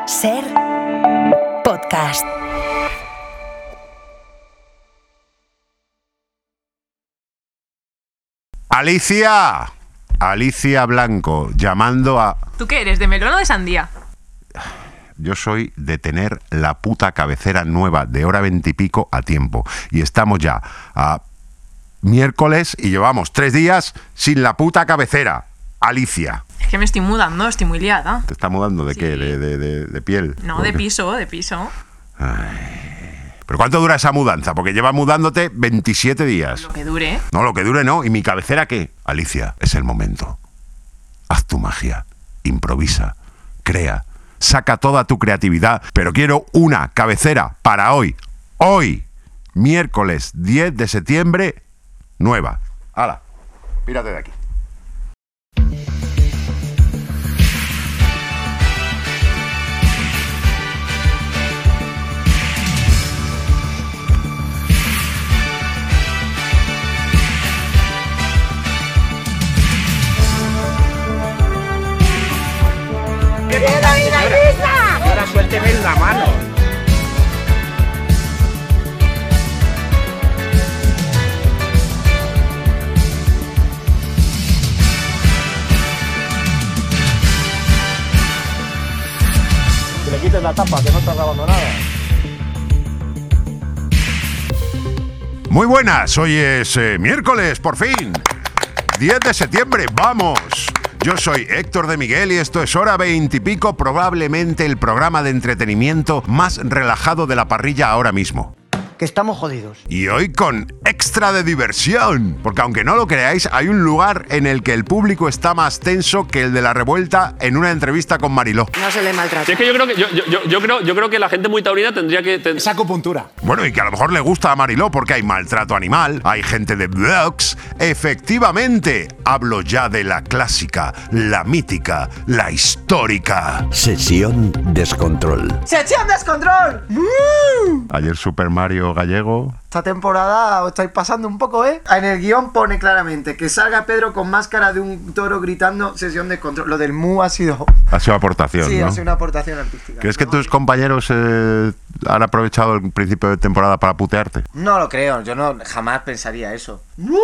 Ser podcast. Alicia Blanco, llamando a... ¿Tú qué eres, de melón o de sandía? Yo soy de tener la puta cabecera nueva de hora 20 y pico a tiempo. Y estamos ya a miércoles y llevamos 3 días sin la puta cabecera. Alicia. Es que me estoy mudando, estoy muy liada. ¿Te está mudando de Sí. qué? ¿De piel? No, ¿Por de qué? piso. ¿Pero cuánto dura esa mudanza? Porque llevas mudándote 27 días. Lo que dure. No, lo que dure no. ¿Y mi cabecera qué? Alicia, es el momento. Haz tu magia. Improvisa. Crea. Saca toda tu creatividad. Pero quiero una cabecera para hoy. Hoy. Miércoles 10 de septiembre. Nueva. ¡Hala! Pírate de aquí. Ahora suélteme la mano. Que le quites la tapa, que no está grabando nada. Muy buenas, hoy es miércoles, por fin. 10 de septiembre, vamos. Yo soy Héctor de Miguel y esto es Hora 20 y pico, probablemente el programa de entretenimiento más relajado de la parrilla ahora mismo. Que estamos jodidos. Y hoy con extra de diversión, porque aunque no lo creáis, hay un lugar en el que el público está más tenso que el de la revuelta en una entrevista con Mariló. No se le maltrata. Si es que yo creo que la gente muy taurina tendría que... Esa acupuntura. Bueno, y que a lo mejor le gusta a Mariló porque hay maltrato animal, hay gente de blogs. Efectivamente, hablo ya de la clásica, la mítica, la histórica. Sesión Descontrol. ¡Sección Descontrol! Ayer Super Mario Gallego. Esta temporada os estáis pasando un poco, ¿eh? En el guión pone claramente que salga Pedro con máscara de un toro gritando sesión Descontrol. Lo del mu ha sido... Ha sido aportación, Sí, ¿no? ha sido una aportación artística. ¿Crees que ¿no? tus compañeros han aprovechado el principio de temporada para putearte? No lo creo, yo no jamás pensaría eso.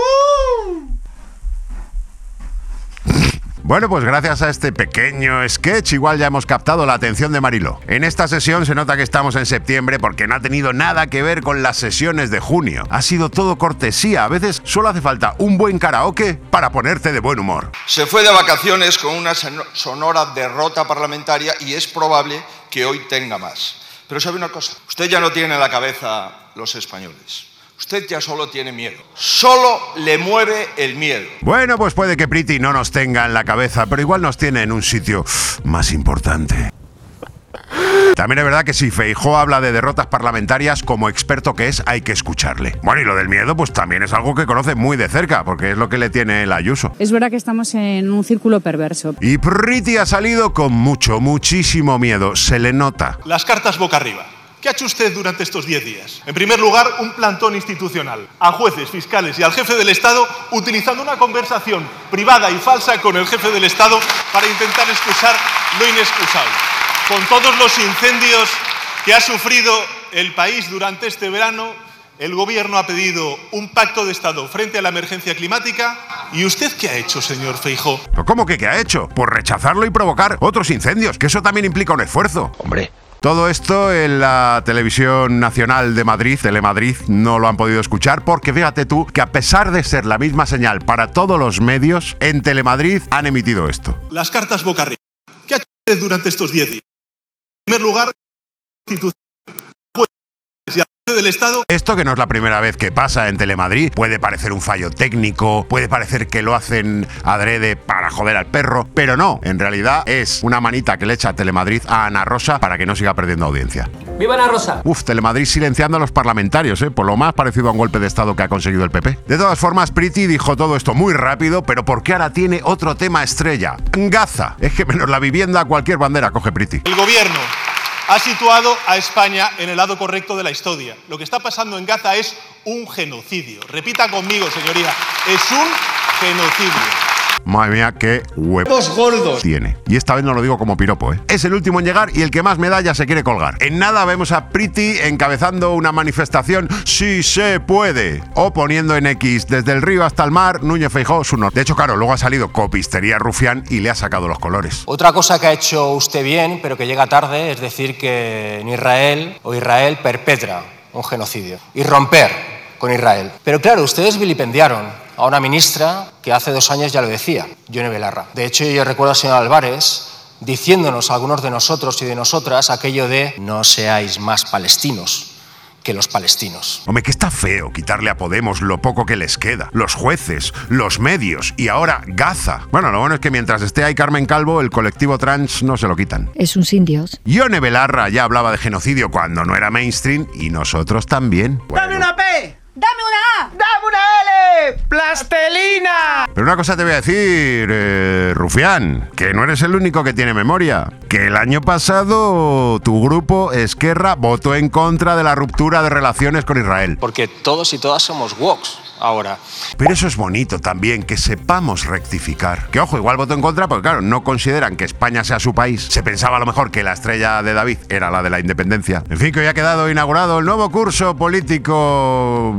Bueno, pues gracias a este pequeño sketch igual ya hemos captado la atención de Mariló. En esta sesión se nota que estamos en septiembre porque no ha tenido nada que ver con las sesiones de junio. Ha sido todo cortesía, a veces solo hace falta un buen karaoke para ponerte de buen humor. Se fue de vacaciones con una sonora derrota parlamentaria y es probable que hoy tenga más. Pero sabe una cosa, usted ya no tiene en la cabeza los españoles. Usted ya solo tiene miedo. Solo le mueve el miedo. Bueno, pues puede que Priti no nos tenga en la cabeza, pero igual nos tiene en un sitio más importante. También es verdad que si Feijóo habla de derrotas parlamentarias, como experto que es, hay que escucharle. Bueno, y lo del miedo, pues también es algo que conoce muy de cerca, porque es lo que le tiene el Ayuso. Es verdad que estamos en un círculo perverso. Y Priti ha salido con muchísimo miedo, se le nota. Las cartas boca arriba. ¿Qué ha hecho usted durante estos 10 días? En primer lugar, un plantón institucional a jueces, fiscales y al jefe del Estado utilizando una conversación privada y falsa con el jefe del Estado para intentar excusar lo inexcusable. Con todos los incendios que ha sufrido el país durante este verano, el Gobierno ha pedido un pacto de Estado frente a la emergencia climática. ¿Y usted qué ha hecho, señor Feijóo? ¿Pero cómo que qué ha hecho? Pues rechazarlo y provocar otros incendios, que eso también implica un esfuerzo. Hombre. Todo esto en la Televisión Nacional de Madrid, Telemadrid, no lo han podido escuchar porque fíjate tú que a pesar de ser la misma señal para todos los medios, en Telemadrid han emitido esto. Las cartas boca arriba. ¿Qué ha hecho usted durante estos 10 días? En primer lugar, institucional a jueces y al jefe del Estado. Esto que no es la primera vez que pasa en Telemadrid, puede parecer un fallo técnico, puede parecer que lo hacen adrede para joder al perro, pero no, en realidad es una manita que le echa Telemadrid a Ana Rosa para que no siga perdiendo audiencia. ¡Viva Ana Rosa! Uf, Telemadrid silenciando a los parlamentarios, por lo más parecido a un golpe de estado que ha conseguido el PP. De todas formas, Priti dijo todo esto muy rápido, pero porque ahora tiene otro tema estrella. Gaza. Es que menos la vivienda, cualquier bandera coge Priti. El Gobierno ha situado a España en el lado correcto de la historia. Lo que está pasando en Gaza es un genocidio. Repita conmigo, señoría, es un genocidio. Madre mía, qué huevos gordos tiene. Y esta vez no lo digo como piropo, ¿eh? Es el último en llegar y el que más medallas se quiere colgar. En nada vemos a Priti encabezando una manifestación "Sí se puede", o poniendo en X desde el río hasta el mar, Núñez Feijóo su norte. De hecho, claro, luego ha salido Copistería Rufián y le ha sacado los colores. Otra cosa que ha hecho usted bien, pero que llega tarde, es decir que en Israel perpetra un genocidio y romper con Israel. Pero claro, ustedes vilipendiaron a una ministra que hace 2 años ya lo decía, Yone Belarra. De hecho, yo recuerdo al señor Álvarez diciéndonos a algunos de nosotros y de nosotras aquello de no seáis más palestinos que los palestinos. Hombre, que está feo quitarle a Podemos lo poco que les queda. Los jueces, los medios y ahora Gaza. Bueno, lo bueno es que mientras esté ahí Carmen Calvo, el colectivo trans no se lo quitan. Es un sin Dios. Yone Belarra ya hablaba de genocidio cuando no era mainstream y nosotros también. Bueno. ¡Dame una P! ¡Dame una A! ¡Dame una L! ¡Plastelina! Pero una cosa te voy a decir, Rufián, que no eres el único que tiene memoria. Que el año pasado tu grupo, Esquerra, votó en contra de la ruptura de relaciones con Israel. Porque todos y todas somos woks ahora. Pero eso es bonito también, que sepamos rectificar. Que ojo, igual votó en contra porque claro, no consideran que España sea su país. Se pensaba a lo mejor que la estrella de David era la de la independencia. En fin, que hoy ha quedado inaugurado el nuevo curso político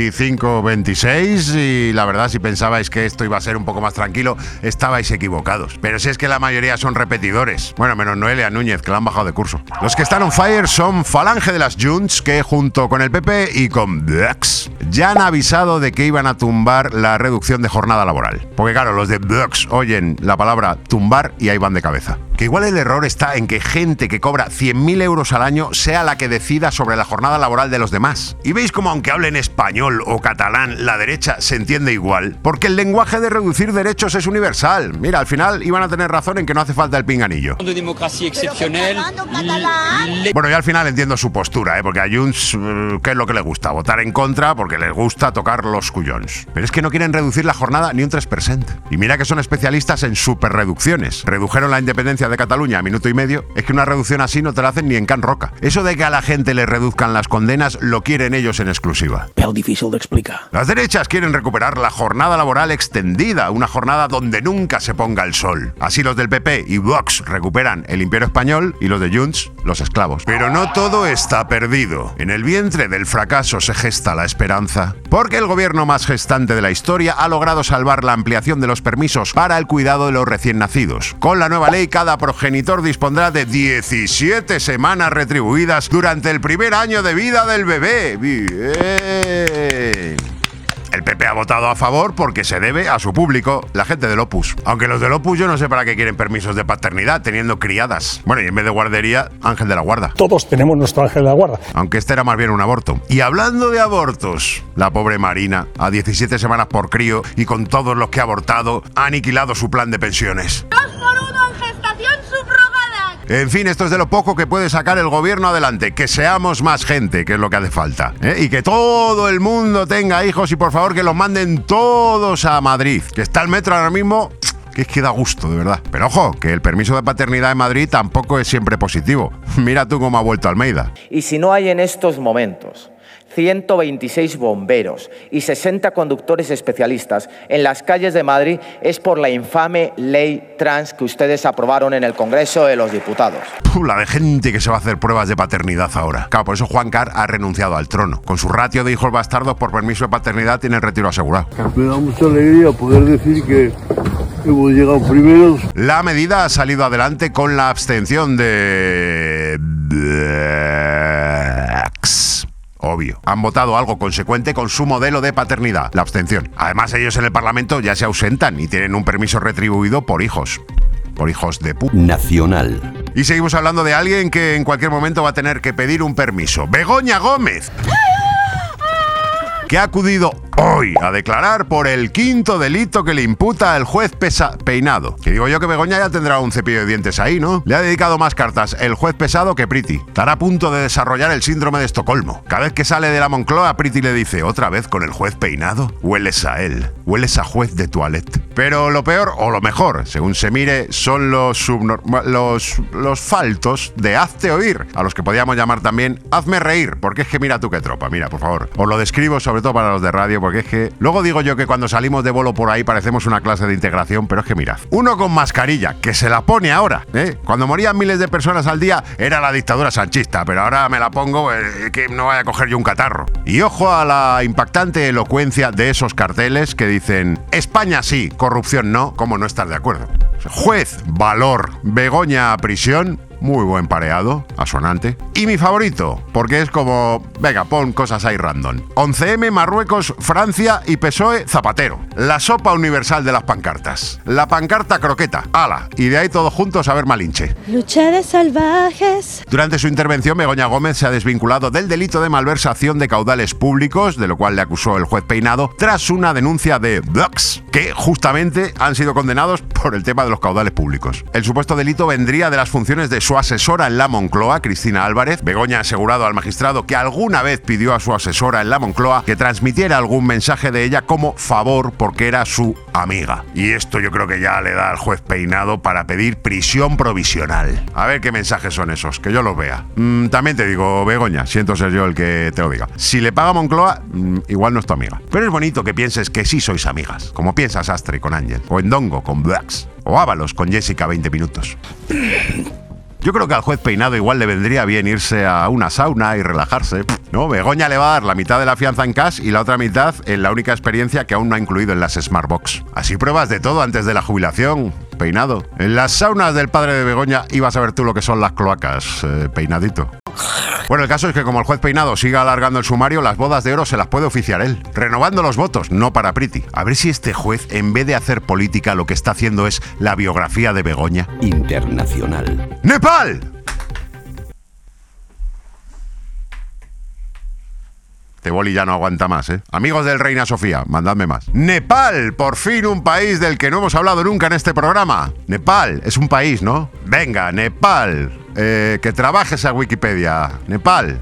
25-26 y la verdad, si pensabais que esto iba a ser un poco más tranquilo, estabais equivocados. Pero si es que la mayoría son repetidores. Bueno, menos Noelia Núñez, que la han bajado de curso. Los que están on fire son Falange de las Junts, que junto con el PP y con Vox ya han avisado de que iban a tumbar la reducción de jornada laboral. Porque claro, los de Vox oyen la palabra tumbar y ahí van de cabeza. Que igual el error está en que gente que cobra 100.000 euros al año sea la que decida sobre la jornada laboral de los demás. Y veis como aunque hablen español o catalán, la derecha se entiende igual. Porque el lenguaje de reducir derechos es universal. Mira, al final iban a tener razón en que no hace falta el pinganillo. De democracia excepcional. Bueno, yo al final entiendo su postura, porque a Junts, ¿qué es lo que le gusta? Votar en contra porque les gusta tocar los cuyons. Pero es que no quieren reducir la jornada ni un 3%. Y mira que son especialistas en superreducciones. Redujeron la independencia de Cataluña a 1,5 minutos. Es que una reducción así no te la hacen ni en Can Roca. Eso de que a la gente le reduzcan las condenas lo quieren ellos en exclusiva. Pero difícil de explicar. Las derechas quieren recuperar la jornada laboral extendida, una jornada donde nunca se ponga el sol. Así los del PP y Vox recuperan el imperio español y los de Junts, los esclavos. Pero no todo está perdido. En el vientre del fracaso se gesta la esperanza. Porque el gobierno más gestante de la historia ha logrado salvar la ampliación de los permisos para el cuidado de los recién nacidos. Con la nueva ley, cada progenitor dispondrá de 17 semanas retribuidas durante el primer año de vida del bebé. Bien. El PP ha votado a favor porque se debe a su público, la gente del Opus. Aunque los del Opus yo no sé para qué quieren permisos de paternidad teniendo criadas. Bueno, y en vez de guardería, ángel de la guarda. Todos tenemos nuestro ángel de la guarda. Aunque este era más bien un aborto. Y hablando de abortos, la pobre Marina, a 17 semanas por crío y con todos los que ha abortado, ha aniquilado su plan de pensiones. 2 por 1 en gestación subrogada. En fin, esto es de lo poco que puede sacar el gobierno adelante. Que seamos más gente, que es lo que hace falta. Y que todo el mundo tenga hijos y por favor que los manden todos a Madrid. Que está el metro ahora mismo, que es que da gusto, de verdad. Pero ojo, que el permiso de paternidad en Madrid tampoco es siempre positivo. Mira tú cómo ha vuelto Almeida. Y si no hay en estos momentos 126 bomberos y 60 conductores especialistas en las calles de Madrid, es por la infame ley trans que ustedes aprobaron en el Congreso de los Diputados. La de gente que se va a hacer pruebas de paternidad ahora. Claro, por eso Juan Car ha renunciado al trono. Con su ratio de hijos bastardos por permiso de paternidad tiene el retiro asegurado. Me da mucha alegría poder decir que hemos llegado primeros. La medida ha salido adelante con la abstención de... Obvio. Han votado algo consecuente con su modelo de paternidad, la abstención. Además, ellos en el Parlamento ya se ausentan y tienen un permiso retribuido por hijos. Por hijos de puta. Nacional. Y seguimos hablando de alguien que en cualquier momento va a tener que pedir un permiso. ¡Begoña Gómez! Que ha acudido hoy a declarar por el 5º delito que le imputa el juez Peinado. Que digo yo que Begoña ya tendrá un cepillo de dientes ahí, ¿no? Le ha dedicado más cartas el juez Pesado que Priti. Estará a punto de desarrollar el síndrome de Estocolmo. Cada vez que sale de la Moncloa, Priti le dice, ¿otra vez con el juez Peinado? Hueles a él. Hueles a juez de toilette. Pero lo peor, o lo mejor, según se mire, son los faltos de hazte oír, a los que podíamos llamar también hazme reír, porque es que mira tú qué tropa, mira, por favor. Os lo describo sobre todo para los de radio, porque es que luego digo yo que cuando salimos de bolo por ahí parecemos una clase de integración, pero es que mirad, uno con mascarilla, que se la pone ahora, ¿eh? Cuando morían miles de personas al día era la dictadura sanchista, pero ahora me la pongo que no vaya a coger yo un catarro. Y ojo a la impactante elocuencia de esos carteles que dicen España sí, corrupción no, ¿cómo no estás de acuerdo? Juez, valor, Begoña a prisión. Muy buen pareado, asonante. Y mi favorito, porque es como... Venga, pon cosas ahí random. 11M, Marruecos, Francia y PSOE, Zapatero. La sopa universal de las pancartas. La pancarta croqueta. ¡Hala! Y de ahí todos juntos a ver Malinche. Lucha de salvajes. Durante su intervención, Begoña Gómez se ha desvinculado del delito de malversación de caudales públicos, de lo cual le acusó el juez Peinado, tras una denuncia de Vox, que justamente han sido condenados por el tema de los caudales públicos. El supuesto delito vendría de las funciones de su asesora en la Moncloa, Cristina Álvarez. Begoña ha asegurado al magistrado que alguna vez pidió a su asesora en la Moncloa que transmitiera algún mensaje de ella como favor porque era su amiga. Y esto yo creo que ya le da al juez Peinado para pedir prisión provisional. A ver qué mensajes son esos, que yo los vea. También te digo, Begoña, siento ser yo el que te lo diga. Si le paga Moncloa, igual no es tu amiga. Pero es bonito que pienses que sí sois amigas, como piensas Astre con Ángel, o Endongo con Blax, o Ábalos con Jessica 20 minutos. Yo creo que al juez Peinado igual le vendría bien irse a una sauna y relajarse, ¿no? Begoña le va a dar la mitad de la fianza en cash y la otra mitad en la única experiencia que aún no ha incluido en las Smartbox. Así pruebas de todo antes de la jubilación, Peinado. En las saunas del padre de Begoña ibas a ver tú lo que son las cloacas, Peinadito. Bueno, el caso es que como el juez Peinado siga alargando el sumario, las bodas de oro se las puede oficiar él, renovando los votos, no para Priti. A ver si este juez, en vez de hacer política, lo que está haciendo es la biografía de Begoña. Internacional. ¡Nepal! Este boli ya no aguanta más, ¿eh? Amigos del Reina Sofía, mandadme más. Nepal, por fin un país del que no hemos hablado nunca en este programa. Nepal, es un país, ¿no? Venga, Nepal. Que trabajes a Wikipedia. Nepal.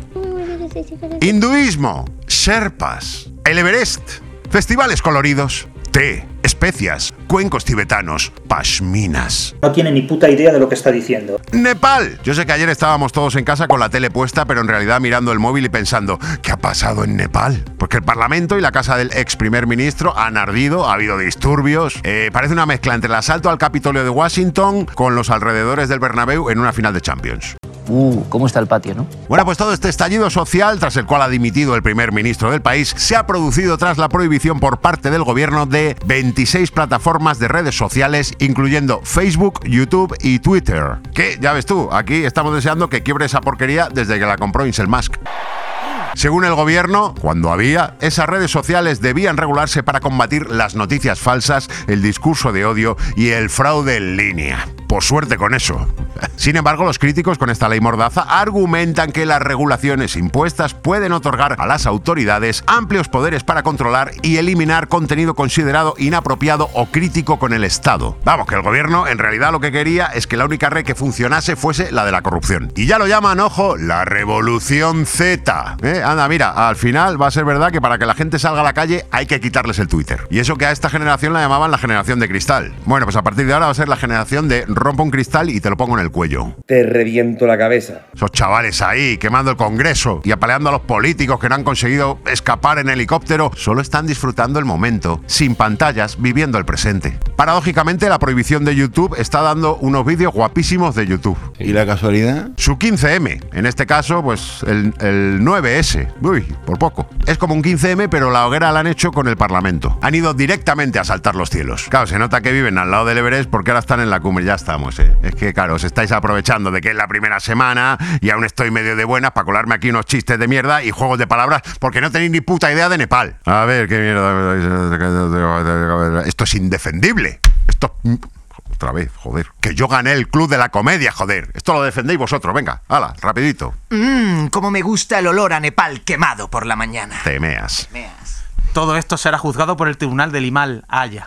Hinduismo, Sherpas, el Everest, festivales coloridos, té, especias, cuencos tibetanos, pashminas. No tiene ni puta idea de lo que está diciendo. ¡Nepal! Yo sé que ayer estábamos todos en casa con la tele puesta, pero en realidad mirando el móvil y pensando, ¿qué ha pasado en Nepal? Porque el Parlamento y la casa del ex primer ministro han ardido, ha habido disturbios. Parece una mezcla entre el asalto al Capitolio de Washington con los alrededores del Bernabéu en una final de Champions. ¿Cómo está el patio, no? Bueno, pues todo este estallido social, tras el cual ha dimitido el primer ministro del país, se ha producido tras la prohibición por parte del gobierno de 26 plataformas de redes sociales, incluyendo Facebook, YouTube y Twitter. Que, ya ves tú, aquí estamos deseando que quiebre esa porquería desde que la compró Elon Musk. Según el gobierno, cuando había, esas redes sociales debían regularse para combatir las noticias falsas, el discurso de odio y el fraude en línea. Por suerte con eso. Sin embargo, los críticos con esta ley mordaza argumentan que las regulaciones impuestas pueden otorgar a las autoridades amplios poderes para controlar y eliminar contenido considerado inapropiado o crítico con el Estado. Vamos, que el gobierno en realidad lo que quería es que la única red que funcionase fuese la de la corrupción. Y ya lo llaman, ojo, la revolución Z. Anda, mira, al final va a ser verdad que para que la gente salga a la calle hay que quitarles el Twitter. Y eso que a esta generación la llamaban la generación de cristal. Bueno, pues a partir de ahora va a ser la generación de rompo un cristal y te lo pongo en el cuello. Te reviento la cabeza. Esos chavales ahí quemando el Congreso y apaleando a los políticos que no han conseguido escapar en helicóptero, solo están disfrutando el momento, sin pantallas, viviendo el presente. Paradójicamente, la prohibición de YouTube está dando unos vídeos guapísimos de YouTube. ¿Y la casualidad? Su 15M, en este caso, pues el 9S. Uy, por poco. Es como un 15M, pero la hoguera la han hecho con el Parlamento. Han ido directamente a saltar los cielos. Claro, se nota que viven al lado del Everest porque ahora están en la cumbre, ya estamos, ¿eh? Es que, claro, os estáis aprovechando de que es la primera semana y aún estoy medio de buenas para colarme aquí unos chistes de mierda y juegos de palabras porque no tenéis ni puta idea de Nepal. A ver, qué mierda. Esto es indefendible. Esto... Otra vez, joder. Que yo gané el Club de la Comedia, joder. Esto lo defendéis vosotros, venga. Hala, rapidito. Cómo me gusta el olor a Nepal quemado por la mañana. Te meas. Todo esto será juzgado por el tribunal del Himal Haya.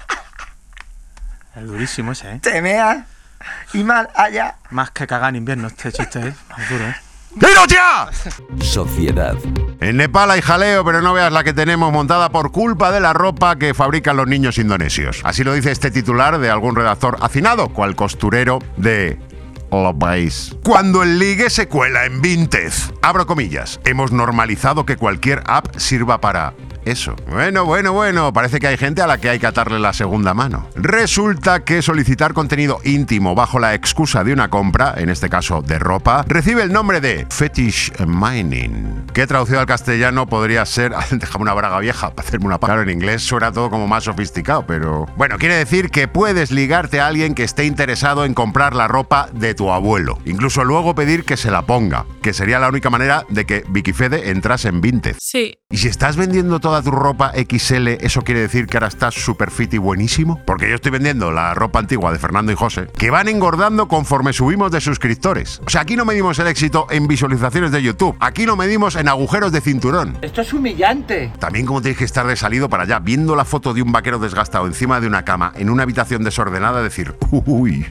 Es durísimo ese, ¿eh? Te meas. Himal Haya. Más que cagar en invierno este chiste, ¿eh? Es duro, ¿eh? ¡Dinos ya! Sociedad. En Nepal hay jaleo, pero no veas la que tenemos montada por culpa de la ropa que fabrican los niños indonesios. Así lo dice este titular de algún redactor hacinado, cual costurero de... El país. Cuando el ligue se cuela en Vinted. Abro comillas. Hemos normalizado que cualquier app sirva para eso. Bueno, parece que hay gente a la que hay que atarle la segunda mano. Resulta que solicitar contenido íntimo bajo la excusa de una compra, en este caso de ropa, recibe el nombre de fetish mining, que traducido al castellano podría ser déjame una braga vieja para hacerme una paja. Claro, en inglés suena todo como más sofisticado, pero bueno, quiere decir que puedes ligarte a alguien que esté interesado en comprar la ropa de tu abuelo, incluso luego pedir que se la ponga, que sería la única manera de que Vicky Fede entrase en Vinted. Sí. Y si estás vendiendo toda tu ropa XL, ¿eso quiere decir que ahora estás super fit y buenísimo? Porque yo estoy vendiendo la ropa antigua de Fernando y José, que van engordando conforme subimos de suscriptores. O sea, aquí no medimos el éxito en visualizaciones de YouTube, aquí lo medimos en agujeros de cinturón. Esto es humillante. También como tenéis que estar de salido para allá, viendo la foto de un vaquero desgastado encima de una cama, en una habitación desordenada, decir, uy,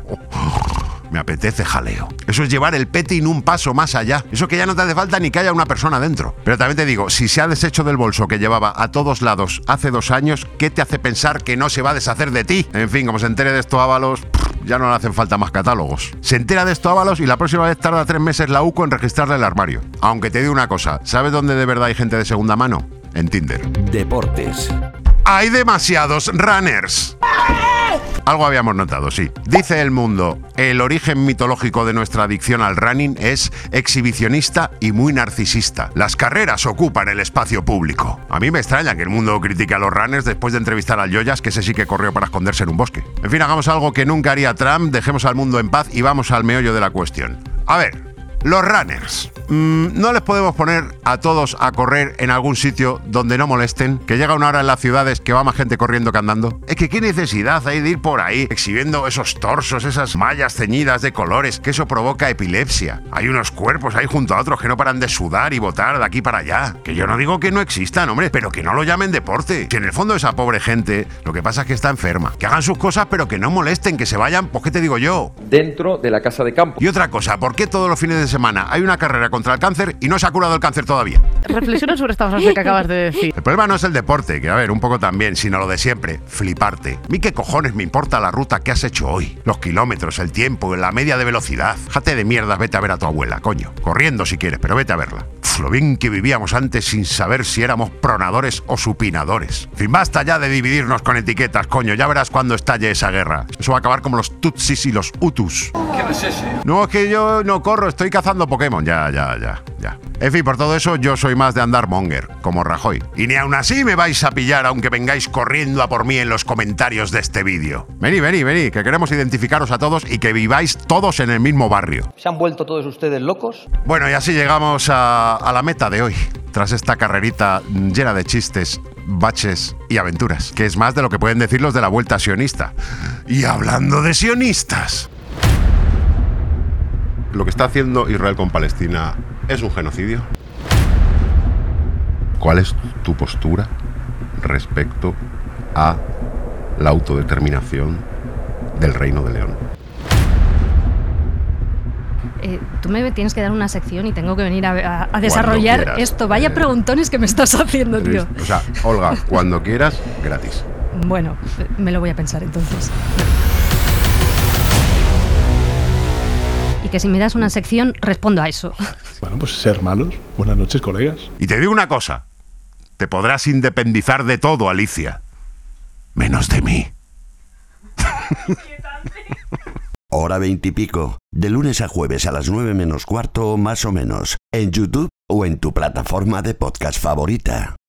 me apetece jaleo. Eso es llevar el petting un paso más allá. Eso que ya no te hace falta ni que haya una persona dentro. Pero también te digo, si se ha deshecho del bolso que llevaba a todos lados hace 2 años, ¿qué te hace pensar que no se va a deshacer de ti? En fin, como se entere de esto Ábalos, ya no le hacen falta más catálogos. Se entera de esto Ábalos y la próxima vez tarda 3 meses la UCO en registrarle el armario. Aunque te digo una cosa, ¿sabes dónde de verdad hay gente de segunda mano? En Tinder. Deportes. Hay demasiados runners. Algo habíamos notado, sí. Dice El Mundo, el origen mitológico de nuestra adicción al running es exhibicionista y muy narcisista. Las carreras ocupan el espacio público. A mí me extraña que El Mundo critique a los runners después de entrevistar al Joyas, que ese sí que corrió para esconderse en un bosque. En fin, hagamos algo que nunca haría Trump, dejemos al mundo en paz y vamos al meollo de la cuestión. A ver, los runners. ¿No les podemos poner a todos a correr en algún sitio donde no molesten? Que llega una hora en las ciudades que va más gente corriendo que andando. Es que qué necesidad hay de ir por ahí exhibiendo esos torsos, esas mallas ceñidas de colores, que eso provoca epilepsia. Hay unos cuerpos ahí junto a otros que no paran de sudar y botar de aquí para allá. Que yo no digo que no existan, hombre, pero que no lo llamen deporte. Que en el fondo esa pobre gente lo que pasa es que está enferma. Que hagan sus cosas pero que no molesten, que se vayan, pues qué te digo yo, dentro de la casa de campo. Y otra cosa, ¿por qué todos los fines de semana hay una carrera contra el cáncer y no se ha curado el cáncer todavía? Reflexiona sobre esta frase que acabas de decir. El problema no es el deporte, que a ver, un poco también, sino lo de siempre, fliparte. ¿A mí qué cojones me importa la ruta que has hecho hoy? Los kilómetros, el tiempo, la media de velocidad. Jate de mierdas, vete a ver a tu abuela, coño. Corriendo si quieres, pero vete a verla. Lo bien que vivíamos antes sin saber si éramos pronadores o supinadores. En fin, basta ya de dividirnos con etiquetas, coño. Ya verás cuando estalle esa guerra. Eso va a acabar como los Tutsis y los Hutus. ¿Qué no es ese? No, es que yo no corro, estoy cazando Pokémon. Ya. En fin, por todo eso, yo soy más de andar monger, como Rajoy. Y ni aún así me vais a pillar, aunque vengáis corriendo a por mí en los comentarios de este vídeo. Vení, que queremos identificaros a todos y que viváis todos en el mismo barrio. ¿Se han vuelto todos ustedes locos? Bueno, y así llegamos a la meta de hoy, tras esta carrerita llena de chistes, baches y aventuras, que es más de lo que pueden decir los de la Vuelta Sionista. Y hablando de sionistas, ¿lo que está haciendo Israel con Palestina es un genocidio? ¿Cuál es tu postura respecto a la autodeterminación del Reino de León? Tú me tienes que dar una sección y tengo que venir a desarrollar quieras, esto. Vaya preguntones que me estás haciendo, tío. O sea, Olga, cuando quieras, gratis. Bueno, me lo voy a pensar entonces. Y que si me das una sección, respondo a eso. Bueno, pues ser malos. Buenas noches, colegas. Y te digo una cosa. Te podrás independizar de todo, Alicia. Menos de mí. Hora 20 y pico. De lunes a jueves a las 9 menos cuarto, más o menos. En YouTube o en tu plataforma de podcast favorita.